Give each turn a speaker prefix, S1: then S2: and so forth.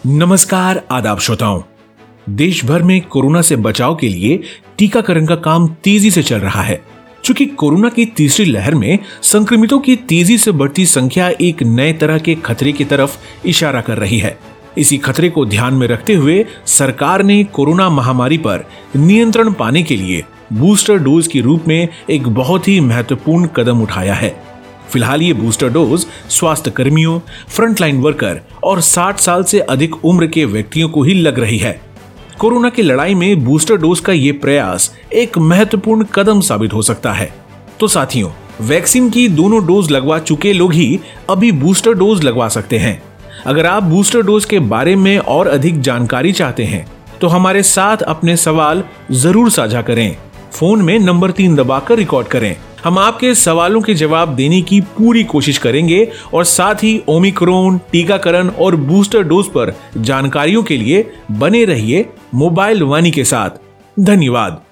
S1: नमस्कार आदाब श्रोताओं। देश भर में कोरोना से बचाव के लिए टीकाकरण का काम तेजी से चल रहा है। चूंकि कोरोना की तीसरी लहर में संक्रमितों की तेजी से बढ़ती संख्या एक नए तरह के खतरे की तरफ इशारा कर रही है। इसी खतरे को ध्यान में रखते हुए सरकार ने कोरोना महामारी पर नियंत्रण पाने के लिए बूस्टर डोज के रूप में एक बहुत ही महत्वपूर्ण कदम उठाया है। फिलहाल ये बूस्टर डोज स्वास्थ्य कर्मियों, फ्रंटलाइन वर्कर और 60 साल से अधिक उम्र के व्यक्तियों को ही लग रही है। कोरोना की लड़ाई में बूस्टर डोज का ये प्रयास एक महत्वपूर्ण कदम साबित हो सकता है। तो साथियों, वैक्सीन की दोनों डोज लगवा चुके लोग ही अभी बूस्टर डोज लगवा सकते हैं। अगर आप बूस्टर डोज के बारे में और अधिक जानकारी चाहते हैं तो हमारे साथ अपने सवाल जरूर साझा करें। फोन में नंबर 3 दबाकर रिकॉर्ड करें। हम आपके सवालों के जवाब देने की पूरी कोशिश करेंगे और साथ ही ओमिक्रॉन, टीकाकरण और बूस्टर डोज पर जानकारियों के लिए बने रहिए मोबाइल वाणी के साथ। धन्यवाद।